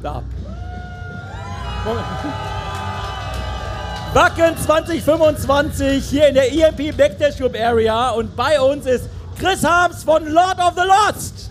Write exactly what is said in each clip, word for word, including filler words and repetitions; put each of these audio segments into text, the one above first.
Da. Wacken zwanzig fünfundzwanzig hier in der E M P Backstage Group Area und bei uns ist Chris Harms von Lord of the Lost.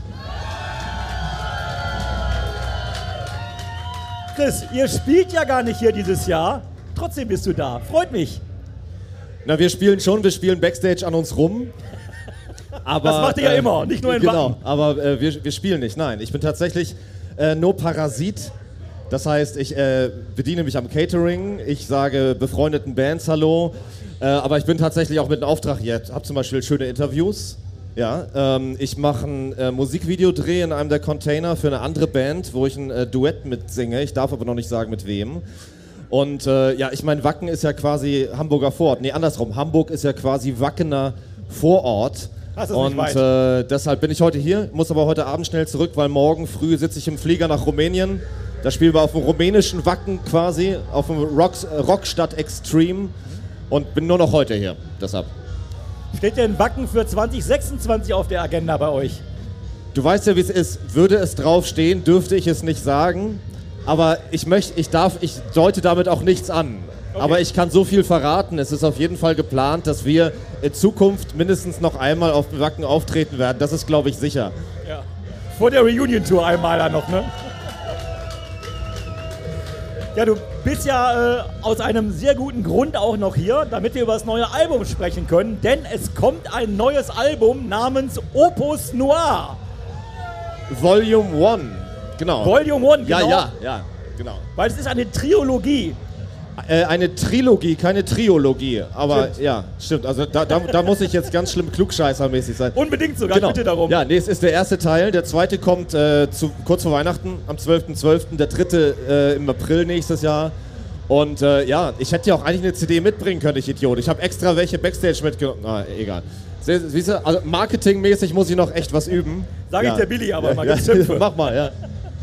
Chris, ihr spielt ja gar nicht hier dieses Jahr, trotzdem bist du da, freut mich. Na, wir spielen schon, wir spielen Backstage an uns rum. Aber, das macht ihr ja äh, immer, nicht nur in genau, Wacken. Aber äh, wir, wir spielen nicht, nein. Ich bin tatsächlich äh, no Parasit. Das heißt, ich äh, bediene mich am Catering, ich sage befreundeten Bands Hallo, äh, aber ich bin tatsächlich auch mit einem Auftrag hier. Ich habe zum Beispiel schöne Interviews. Ja, ähm, ich mache ein äh, Musikvideodreh in einem der Container für eine andere Band, wo ich ein äh, Duett mitsinge. Ich darf aber noch nicht sagen, mit wem. Und äh, ja, ich meine, Wacken ist ja quasi Hamburger Vorort. Nee, andersrum. Hamburg ist ja quasi Wackener Vorort. Das ist Und nicht weit. Äh, deshalb bin ich heute hier, muss aber heute Abend schnell zurück, weil morgen früh sitze ich im Flieger nach Rumänien. Da spielen wir auf dem rumänischen Wacken quasi, auf dem Rocks, äh, Rockstadt Extreme und bin nur noch heute hier, deshalb. Steht denn Wacken für zwanzig sechsundzwanzig auf der Agenda bei euch? Du weißt ja, wie es ist. Würde es draufstehen, dürfte ich es nicht sagen. Aber ich möchte, ich darf, ich deute damit auch nichts an. Okay. Aber ich kann so viel verraten. Es ist auf jeden Fall geplant, dass wir in Zukunft mindestens noch einmal auf Wacken auftreten werden. Das ist, glaube ich, sicher. Ja. Vor der Reunion-Tour einmal dann noch, ne? Ja, du bist ja äh, aus einem sehr guten Grund auch noch hier, damit wir über das neue Album sprechen können, denn es kommt ein neues Album namens Opus Noir. Volume One, genau. Volume One, genau. Ja, ja, ja, genau. Weil es ist eine Trilogie. Äh, eine Trilogie, keine Triologie, aber Stimmt. ja, stimmt. Also da, da, da muss ich jetzt ganz schlimm klugscheißermäßig sein. Unbedingt sogar, genau. Bitte darum. Ja, nee, es ist der erste Teil, der zweite kommt äh, zu, kurz vor Weihnachten, am zwölften zwölften, der dritte äh, im April nächstes Jahr. Und äh, ja, ich hätte ja auch eigentlich eine C D mitbringen können, ich Idiot. Ich habe extra welche Backstage mitgenommen, na, egal. Siehst du, also marketingmäßig muss ich noch echt was üben. Sag ja. ich der Billy aber ja, mal, ja, ganz schimpfe. Mach mal, ja.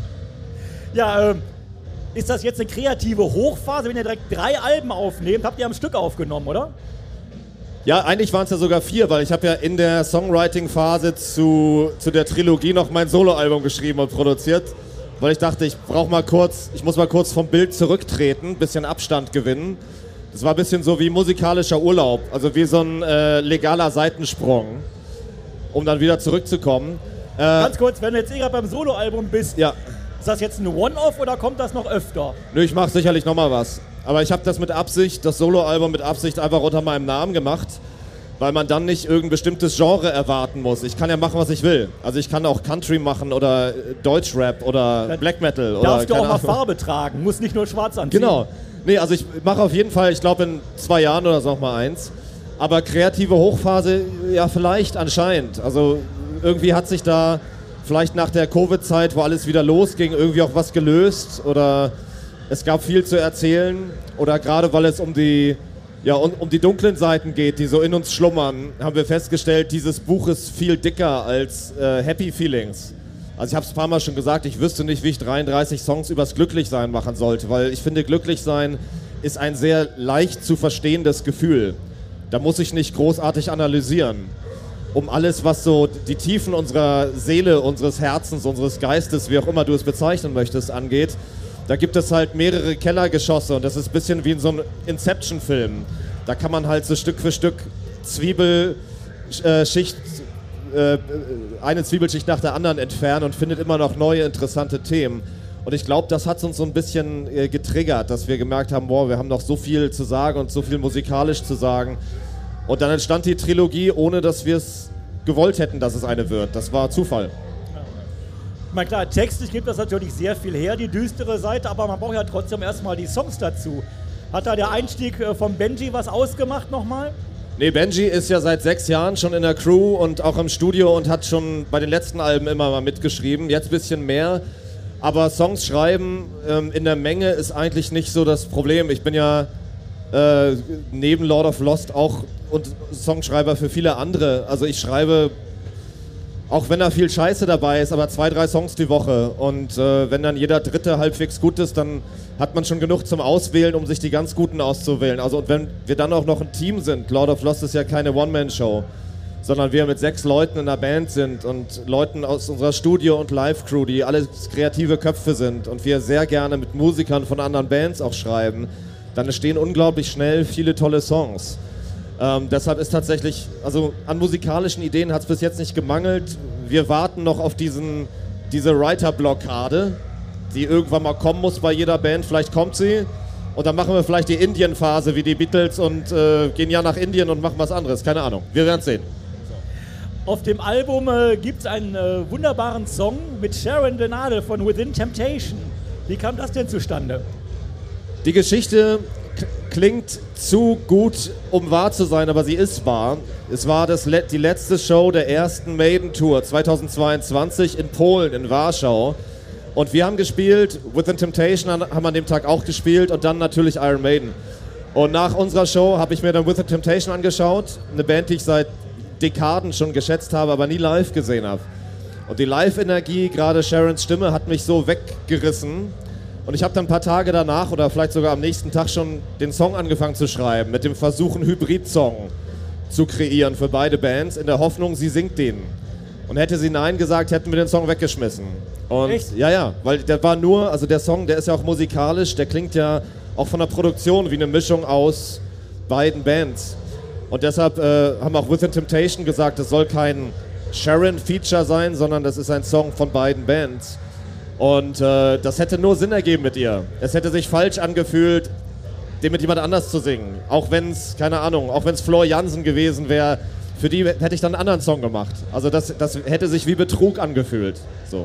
Ja, ähm, ist das jetzt eine kreative Hochphase, wenn ihr direkt drei Alben aufnehmt? Habt ihr am Stück aufgenommen, oder? Ja, eigentlich waren es ja sogar vier, weil ich habe ja in der Songwriting-Phase zu, zu der Trilogie noch mein Soloalbum geschrieben und produziert, weil ich dachte, ich brauche mal kurz, ich muss mal kurz vom Bild zurücktreten, bisschen Abstand gewinnen. Das war ein bisschen so wie musikalischer Urlaub, also wie so ein äh, legaler Seitensprung, um dann wieder zurückzukommen. Äh, Ganz kurz, wenn du jetzt eh gerade beim Soloalbum bist, ja. Ist das jetzt ein One-Off oder kommt das noch öfter? Nö, ich mache sicherlich nochmal was. Aber ich habe das mit Absicht, das Soloalbum mit Absicht einfach unter meinem Namen gemacht, weil man dann nicht irgendein bestimmtes Genre erwarten muss. Ich kann ja machen, was ich will. Also ich kann auch Country machen oder Deutschrap oder dann Black Metal. Oder darfst du auch mal Ahnung. Farbe tragen, muss nicht nur schwarz anziehen. Genau. Nee, also ich mache auf jeden Fall, ich glaube in zwei Jahren oder so noch mal eins. Aber kreative Hochphase, ja vielleicht anscheinend. Also irgendwie hat sich da vielleicht nach der Covid-Zeit, wo alles wieder losging, irgendwie auch was gelöst oder es gab viel zu erzählen oder gerade weil es um die, ja, um, um die dunklen Seiten geht, die so in uns schlummern, haben wir festgestellt, dieses Buch ist viel dicker als äh, Happy Feelings. Also ich habe es ein paar Mal schon gesagt, ich wüsste nicht, wie ich dreiunddreißig Songs übers Glücklichsein machen sollte, weil ich finde, Glücklichsein ist ein sehr leicht zu verstehendes Gefühl. Da muss ich nicht großartig analysieren. Um alles, was so die Tiefen unserer Seele, unseres Herzens, unseres Geistes, wie auch immer du es bezeichnen möchtest, angeht, da gibt es halt mehrere Kellergeschosse und das ist ein bisschen wie in so einem Inception-Film. Da kann man halt so Stück für Stück Zwiebelschicht, äh, eine Zwiebelschicht nach der anderen entfernen und findet immer noch neue interessante Themen. Und ich glaube, das hat uns so ein bisschen äh, getriggert, dass wir gemerkt haben, boah, wir haben noch so viel zu sagen und so viel musikalisch zu sagen. Und dann entstand die Trilogie, ohne dass wir es gewollt hätten, dass es eine wird. Das war Zufall. Ich meine, klar, textlich gibt das natürlich sehr viel her, die düstere Seite, aber man braucht ja trotzdem erstmal die Songs dazu. Hat da der Einstieg von Benji was ausgemacht nochmal? Nee, Benji ist ja seit sechs Jahren schon in der Crew und auch im Studio und hat schon bei den letzten Alben immer mal mitgeschrieben. Jetzt ein bisschen mehr. Aber Songs schreiben ähm, in der Menge ist eigentlich nicht so das Problem. Ich bin ja äh, neben Lord of Lost auch und Songschreiber für viele andere. Also ich schreibe, auch wenn da viel Scheiße dabei ist, aber zwei, drei Songs die Woche. Und äh, wenn dann jeder dritte halbwegs gut ist, dann hat man schon genug zum Auswählen, um sich die ganz Guten auszuwählen. Also und wenn wir dann auch noch ein Team sind, Lord of Lost ist ja keine One-Man-Show, sondern wir mit sechs Leuten in der Band sind und Leuten aus unserer Studio- und Live-Crew, die alles kreative Köpfe sind und wir sehr gerne mit Musikern von anderen Bands auch schreiben, dann entstehen unglaublich schnell viele tolle Songs. Ähm, deshalb ist tatsächlich, also an musikalischen Ideen hat es bis jetzt nicht gemangelt. Wir warten noch auf diesen, diese Writer-Blockade, die irgendwann mal kommen muss bei jeder Band. Vielleicht kommt sie und dann machen wir vielleicht die Indien-Phase wie die Beatles und äh, gehen ja nach Indien und machen was anderes. Keine Ahnung, wir werden es sehen. Auf dem Album äh, gibt es einen äh, wunderbaren Song mit Sharon Denade von Within Temptation. Wie kam das denn zustande? Die Geschichte k- klingt zu gut, um wahr zu sein, aber sie ist wahr. Es war das Le- die letzte Show der ersten Maiden-Tour zweitausendzweiundzwanzig in Polen, in Warschau. Und wir haben gespielt, Within Temptation haben an dem Tag auch gespielt und dann natürlich Iron Maiden. Und nach unserer Show habe ich mir dann Within Temptation angeschaut, eine Band, die ich seit Dekaden schon geschätzt habe, aber nie live gesehen habe. Und die Live-Energie, gerade Sharons Stimme, hat mich so weggerissen. Und ich habe dann ein paar Tage danach oder vielleicht sogar am nächsten Tag schon den Song angefangen zu schreiben, mit dem Versuch, einen Hybrid-Song zu kreieren für beide Bands, in der Hoffnung, sie singt den. Und hätte sie Nein gesagt, hätten wir den Song weggeschmissen. Und echt? Ja, ja, weil der war nur, also der Song, der ist ja auch musikalisch, der klingt ja auch von der Produktion wie eine Mischung aus beiden Bands. Und deshalb äh, haben auch Within Temptation gesagt, das soll kein Sharon-Feature sein, sondern das ist ein Song von beiden Bands. Und äh, das hätte nur Sinn ergeben mit ihr. Es hätte sich falsch angefühlt, den mit jemand anders zu singen. Auch wenn es, keine Ahnung, auch wenn es Floor Jansen gewesen wäre, für die hätte ich dann einen anderen Song gemacht. Also das, das hätte sich wie Betrug angefühlt. So.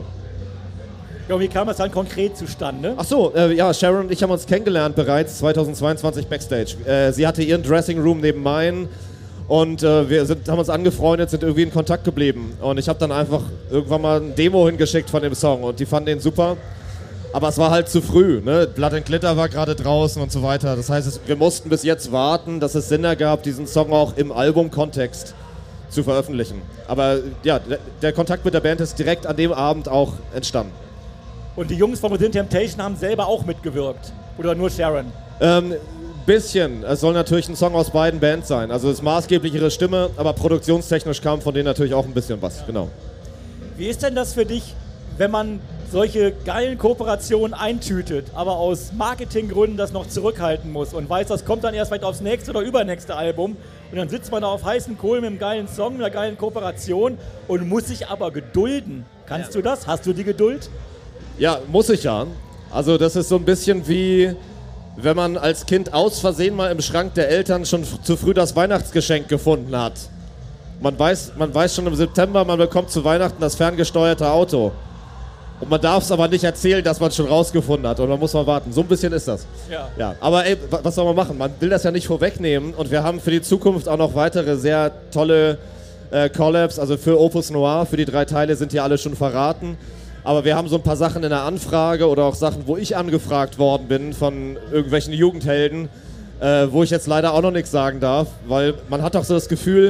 Ja, und wie kam das dann konkret zustande? Ach so, äh, ja, Sharon und ich haben uns kennengelernt bereits zweitausendzweiundzwanzig Backstage. Äh, sie hatte ihren Dressing Room neben meinen und äh, wir sind, haben uns angefreundet, sind irgendwie in Kontakt geblieben. Und ich habe dann einfach irgendwann mal ein Demo hingeschickt von dem Song und die fanden den super. Aber es war halt zu früh, ne? Blood and Glitter war gerade draußen und so weiter. Das heißt, es, wir mussten bis jetzt warten, dass es Sinn ergab, diesen Song auch im Albumkontext zu veröffentlichen. Aber ja, der, der Kontakt mit der Band ist direkt an dem Abend auch entstanden. Und die Jungs von Within Temptation haben selber auch mitgewirkt? Oder nur Sharon? Ähm, bisschen. Es soll natürlich ein Song aus beiden Bands sein. Also es ist maßgeblich ihre Stimme, aber produktionstechnisch kam von denen natürlich auch ein bisschen was. Ja. Genau. Wie ist denn das für dich, wenn man solche geilen Kooperationen eintütet, aber aus Marketinggründen das noch zurückhalten muss und weiß, das kommt dann erst vielleicht aufs nächste oder übernächste Album und dann sitzt man da auf heißen Kohlen mit einem geilen Song, einer geilen Kooperation und muss sich aber gedulden. Kannst ja. du das? Hast du die Geduld? Ja, muss ich ja. Also das ist so ein bisschen wie, wenn man als Kind aus Versehen mal im Schrank der Eltern schon f- zu früh das Weihnachtsgeschenk gefunden hat. Man weiß, man weiß schon im September, man bekommt zu Weihnachten das ferngesteuerte Auto. Und man darf es aber nicht erzählen, dass man es schon rausgefunden hat. Und man muss mal warten. So ein bisschen ist das. Ja. Ja. Aber ey, was soll man machen? Man will das ja nicht vorwegnehmen. Und wir haben für die Zukunft auch noch weitere sehr tolle äh, Collabs. Also für Opus Noir, für die drei Teile sind ja alle schon verraten. Aber wir haben so ein paar Sachen in der Anfrage oder auch Sachen, wo ich angefragt worden bin von irgendwelchen Jugendhelden, äh, wo ich jetzt leider auch noch nichts sagen darf. Weil man hat doch so das Gefühl,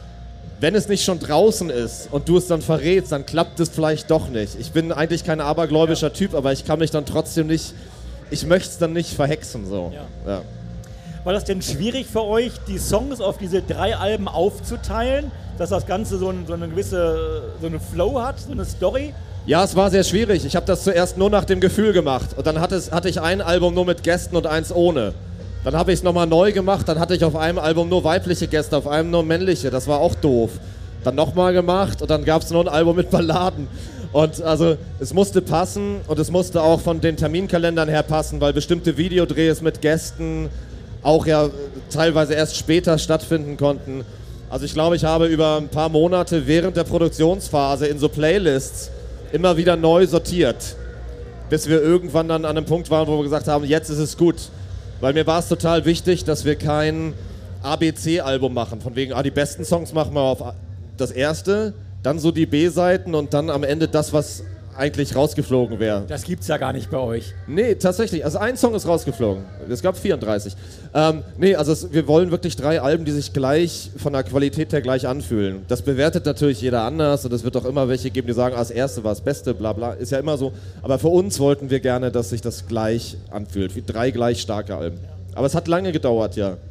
wenn es nicht schon draußen ist und du es dann verrätst, dann klappt es vielleicht doch nicht. Ich bin eigentlich kein abergläubischer Typ, aber ich kann mich dann trotzdem nicht, ich möchte es dann nicht verhexen. So. Ja. Ja. War das denn schwierig für euch, die Songs auf diese drei Alben aufzuteilen, dass das Ganze so, ein, so eine gewisse so eine Flow hat, so eine Story? Ja, es war sehr schwierig. Ich habe das zuerst nur nach dem Gefühl gemacht. Und dann hatte, es, hatte ich ein Album nur mit Gästen und eins ohne. Dann habe ich es nochmal neu gemacht. Dann hatte ich auf einem Album nur weibliche Gäste, auf einem nur männliche. Das war auch doof. Dann nochmal gemacht und dann gab es nur ein Album mit Balladen. Und also es musste passen und es musste auch von den Terminkalendern her passen, weil bestimmte Videodrehs mit Gästen auch ja teilweise erst später stattfinden konnten. Also ich glaube, ich habe über ein paar Monate während der Produktionsphase in so Playlists immer wieder neu sortiert, bis wir irgendwann dann an einem Punkt waren, wo wir gesagt haben, jetzt ist es gut. Weil mir war es total wichtig, dass wir kein A B C-Album machen, von wegen, ah, die besten Songs machen wir auf das erste, dann so die B-Seiten und dann am Ende das, was eigentlich rausgeflogen wäre. Das gibt's ja gar nicht bei euch. Nee, tatsächlich. Also ein Song ist rausgeflogen. Es gab vierunddreißig. Ähm, nee, also es, wir wollen wirklich drei Alben, die sich gleich von der Qualität her gleich anfühlen. Das bewertet natürlich jeder anders und es wird auch immer welche geben, die sagen, ah, das erste war das Beste, bla bla. Ist ja immer so. Aber für uns wollten wir gerne, dass sich das gleich anfühlt. Wie drei gleich starke Alben. Aber es hat lange gedauert, ja.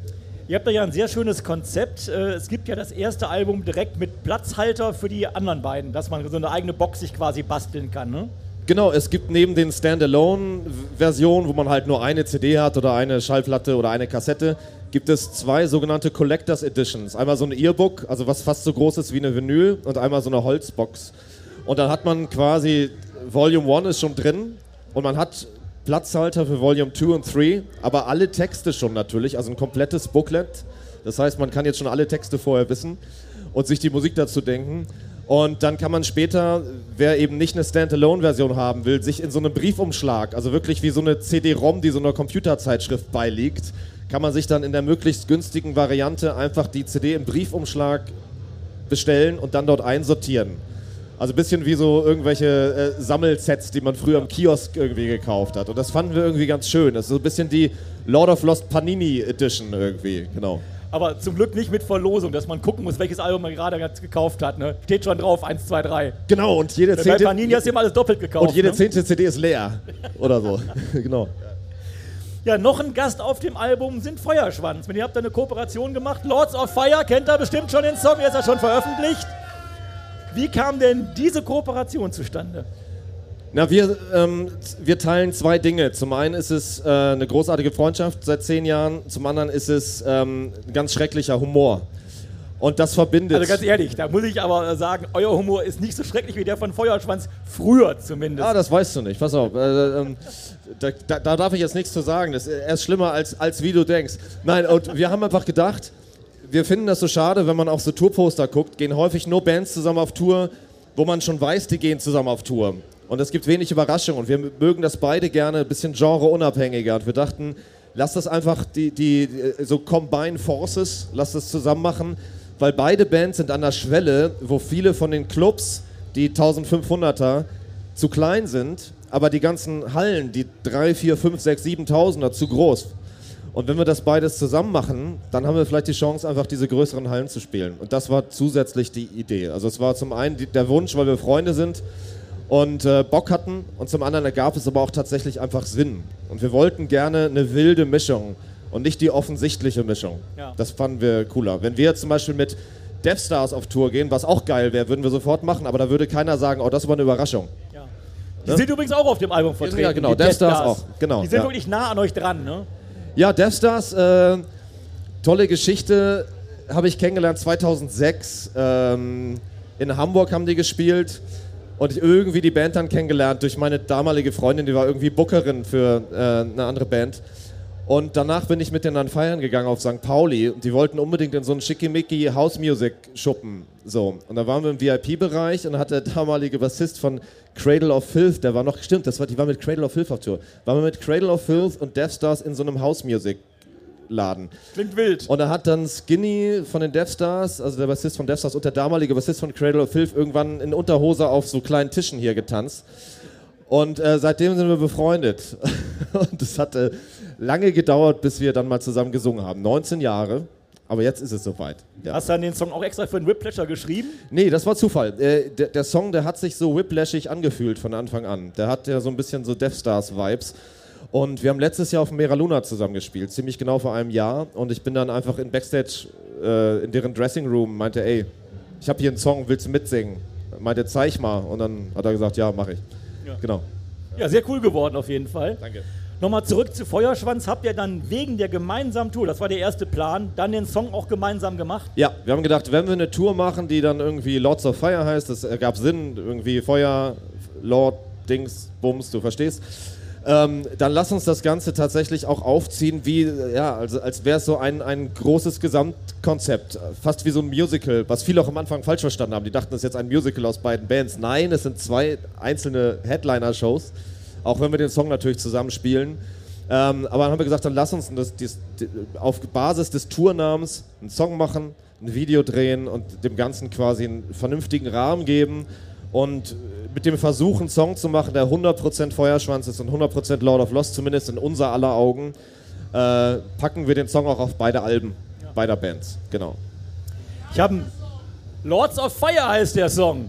Ihr habt da ja ein sehr schönes Konzept. Es gibt ja das erste Album direkt mit Platzhalter für die anderen beiden, dass man so eine eigene Box sich quasi basteln kann, ne? Genau, es gibt neben den Standalone-Versionen, wo man halt nur eine C D hat oder eine Schallplatte oder eine Kassette, gibt es zwei sogenannte Collectors Editions. Einmal so ein Earbook, also was fast so groß ist wie eine Vinyl, und einmal so eine Holzbox. Und dann hat man quasi, Volume eins ist schon drin und man hat Platzhalter für Volume zwei und drei, aber alle Texte schon natürlich, also ein komplettes Booklet. Das heißt, man kann jetzt schon alle Texte vorher wissen und sich die Musik dazu denken. Und dann kann man später, wer eben nicht eine Standalone-Version haben will, sich in so einem Briefumschlag, also wirklich wie so eine C D-ROM, die so einer Computerzeitschrift beiliegt, kann man sich dann in der möglichst günstigen Variante einfach die C D im Briefumschlag bestellen und dann dort einsortieren. Also ein bisschen wie so irgendwelche äh, Sammelsets, die man früher im Kiosk irgendwie gekauft hat. Und das fanden wir irgendwie ganz schön. Das ist so ein bisschen die Lord of Lost Panini Edition irgendwie, genau. Aber zum Glück nicht mit Verlosung, dass man gucken muss, welches Album man gerade gekauft hat. Ne? Steht schon drauf, eins, zwei, drei. Genau, und jede zehnte... Bei Panini hast du immer alles doppelt gekauft. Und jede ne? zehnte C D ist leer. Oder so, genau. Ja, noch ein Gast auf dem Album sind Feuerschwanz. Ihr habt da eine Kooperation gemacht. Lords of Fire, kennt ihr bestimmt schon den Song, der ist ja schon veröffentlicht. Wie kam denn diese Kooperation zustande? Na, wir, ähm, wir teilen zwei Dinge. Zum einen ist es äh, eine großartige Freundschaft seit zehn Jahren, zum anderen ist es ähm, ein ganz schrecklicher Humor. Und das verbindet... Also ganz ehrlich, da muss ich aber sagen, euer Humor ist nicht so schrecklich wie der von Feuerschwanz, früher zumindest. Ah, das weißt du nicht, pass auf. Äh, ähm, da, da, da darf ich jetzt nichts zu sagen, das ist erst schlimmer, als, als wie du denkst. Nein, und wir haben einfach gedacht, wir finden das so schade, wenn man auf so Tourposter guckt, gehen häufig nur Bands zusammen auf Tour, wo man schon weiß, die gehen zusammen auf Tour. Und es gibt wenig Überraschung und wir mögen das beide gerne ein bisschen genreunabhängiger. Und wir dachten, lass das einfach, die, die so Combine Forces, lass das zusammen machen, weil beide Bands sind an der Schwelle, wo viele von den Clubs, die eintausendfünfhunderter, zu klein sind, aber die ganzen Hallen, die drei, vier, fünf, sechs, siebentausender, zu groß. Und wenn wir das beides zusammen machen, dann haben wir vielleicht die Chance, einfach diese größeren Hallen zu spielen. Und das war zusätzlich die Idee. Also es war zum einen die, der Wunsch, weil wir Freunde sind und äh, Bock hatten, und zum anderen ergab es aber auch tatsächlich einfach Sinn. Und wir wollten gerne eine wilde Mischung und nicht die offensichtliche Mischung. Ja. Das fanden wir cooler. Wenn wir jetzt zum Beispiel mit Death Stars auf Tour gehen, was auch geil wäre, würden wir sofort machen, aber da würde keiner sagen, oh, das war eine Überraschung. Ja. Die ne? sind übrigens auch auf dem Album vertreten. Ja, genau, Death, Death Stars, Stars auch. Genau, die sind ja. wirklich nah an euch dran, ne? Ja, Death Stars, äh, tolle Geschichte, habe ich kennengelernt zweitausendsechs. Ähm, in Hamburg haben die gespielt und ich irgendwie die Band dann kennengelernt durch meine damalige Freundin, die war irgendwie Bookerin für äh, eine andere Band. Und danach bin ich mit denen dann feiern gegangen auf Sankt Pauli und die wollten unbedingt in so einen schickimicki House Music Schuppen. So. Und da waren wir im V I P-Bereich und dann hat der damalige Bassist von Cradle of Filth, der war noch, stimmt, das war, die war mit Cradle of Filth auf Tour, waren wir mit Cradle of Filth und Death Stars in so einem House Music Laden. Klingt wild. Und da hat dann Skinny von den Death Stars, also der Bassist von Death Stars und der damalige Bassist von Cradle of Filth irgendwann in Unterhose auf so kleinen Tischen hier getanzt. Und äh, seitdem sind wir befreundet. Und es hat äh, lange gedauert, bis wir dann mal zusammen gesungen haben. neunzehn Jahre. Aber jetzt ist es soweit. Ja. Hast du dann den Song auch extra für den Whiplasher geschrieben? Nee, das war Zufall. Äh, der, der Song, der hat sich so whiplashig angefühlt von Anfang an. Der hat ja so ein bisschen so Death Stars-Vibes. Und wir haben letztes Jahr auf dem Mera Luna zusammen gespielt, ziemlich genau vor einem Jahr. Und ich bin dann einfach in Backstage äh, in deren Dressing Room, meinte, ey, ich habe hier einen Song, willst du mitsingen? Meinte, zeig mal. Und dann hat er gesagt, ja, mach ich. Ja. Genau. Ja, sehr cool geworden auf jeden Fall. Danke. Nochmal zurück zu Feuerschwanz. Habt ihr dann wegen der gemeinsamen Tour, das war der erste Plan, dann den Song auch gemeinsam gemacht? Ja, wir haben gedacht, wenn wir eine Tour machen, die dann irgendwie Lords of Fire heißt, das ergab Sinn, irgendwie Feuer, Lord, Dings, Bums, du verstehst. Ähm, dann lass uns das Ganze tatsächlich auch aufziehen, wie, ja, also als wäre es so ein, ein großes Gesamtkonzept, fast wie so ein Musical, was viele auch am Anfang falsch verstanden haben. Die dachten, das ist jetzt ein Musical aus beiden Bands. Nein, es sind zwei einzelne Headliner-Shows, auch wenn wir den Song natürlich zusammen spielen. Ähm, aber dann haben wir gesagt, dann lass uns das, das, das, auf Basis des Tournamens einen Song machen, ein Video drehen und dem Ganzen quasi einen vernünftigen Rahmen geben. Und mit dem Versuch, einen Song zu machen, der hundert Prozent Feuerschwanz ist und hundert Prozent Lord of Lost, zumindest in unser aller Augen, äh, packen wir den Song auch auf beide Alben, ja. beider Bands, genau. Ich habe Lords of Fire heißt der Song.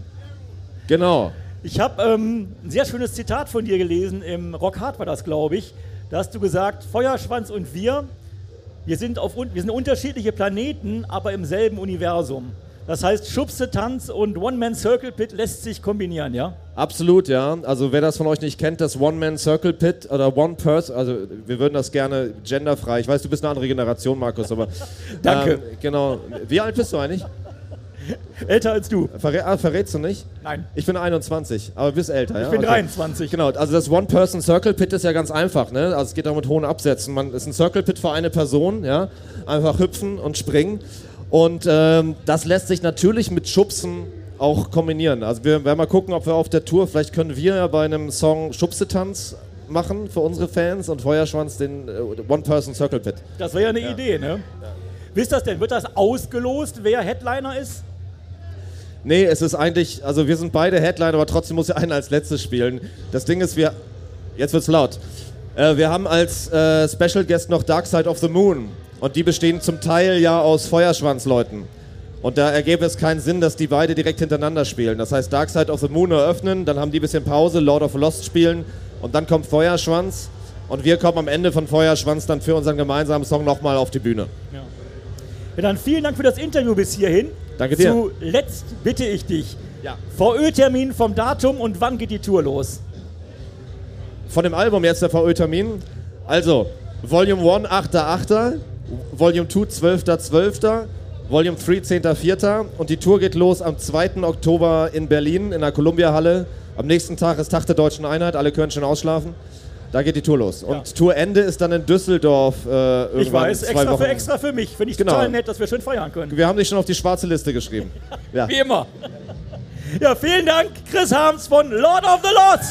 Genau. Ich habe ähm, ein sehr schönes Zitat von dir gelesen, im Rock Hard war das, glaube ich. Da hast du gesagt, Feuerschwanz und wir wir sind, auf, wir sind unterschiedliche Planeten, aber im selben Universum. Das heißt, Schubse, Tanz und One-Man-Circle-Pit lässt sich kombinieren, ja? Absolut, ja. Also wer das von euch nicht kennt, das One-Man-Circle-Pit oder One-Person, also wir würden das gerne genderfrei. Ich weiß, du bist eine andere Generation, Markus, aber... Danke. Ähm, genau. Wie alt bist du eigentlich? Älter als du. Verrä ah, verrätst du nicht? Nein. Ich bin einundzwanzig, aber du bist älter, ja? Ich bin okay. dreiundzwanzig. Genau, also das One-Person-Circle-Pit ist ja ganz einfach, ne? Also es geht auch mit hohen Absätzen. Man ist ein Circle-Pit für eine Person, ja? Einfach hüpfen und springen. Und ähm, das lässt sich natürlich mit Schubsen auch kombinieren. Also wir werden mal gucken, ob wir auf der Tour, vielleicht können wir ja bei einem Song Schubsetanz machen für unsere Fans und Feuerschwanz den äh, One-Person-Circle-Pit. Das wäre ja eine ja. Idee, ne? Ja. Wie ist das denn? Wird das ausgelost, wer Headliner ist? Nee, es ist eigentlich, also wir sind beide Headliner, aber trotzdem muss ja einer als letztes spielen. Das Ding ist, wir, jetzt wird's laut, äh, wir haben als äh, Special Guest noch Dark Side of the Moon. Und die bestehen zum Teil ja aus Feuerschwanzleuten. Und da ergäbe es keinen Sinn, dass die beide direkt hintereinander spielen. Das heißt, Dark Side of the Moon eröffnen, dann haben die ein bisschen Pause, Lord of the Lost spielen und dann kommt Feuerschwanz. Und wir kommen am Ende von Feuerschwanz dann für unseren gemeinsamen Song nochmal auf die Bühne. Ja. Ja, dann vielen Dank für das Interview bis hierhin. Danke dir. Zuletzt bitte ich dich, ja. V Ö-Termin vom Datum und wann geht die Tour los? Von dem Album jetzt der V Ö-Termin. Also, Volume eins, achter achter Volume zwei, zwölfter zwölfter Volume drei, zehnter vierter Und die Tour geht los am zweiten Oktober in Berlin in der Columbia-Halle. Am nächsten Tag ist Tag der Deutschen Einheit, alle können schon ausschlafen. Da geht die Tour los. Und ja. Tourende ist dann in Düsseldorf äh, irgendwann Ich weiß, zwei extra Wochen. für extra für mich. Finde ich genau. total nett, dass wir schön feiern können. Wir haben dich schon auf die schwarze Liste geschrieben. Ja. Wie immer. Ja, vielen Dank, Chris Harms von Lord of the Lost.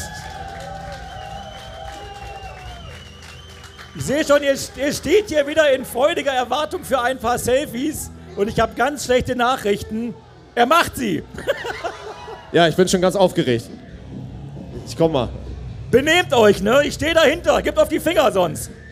Ich sehe schon, ihr, ihr steht hier wieder in freudiger Erwartung für ein paar Selfies und ich habe ganz schlechte Nachrichten. Er macht sie. Ja, ich bin schon ganz aufgeregt. Ich komm mal. Benehmt euch, ne? Ich stehe dahinter. Gebt auf die Finger sonst.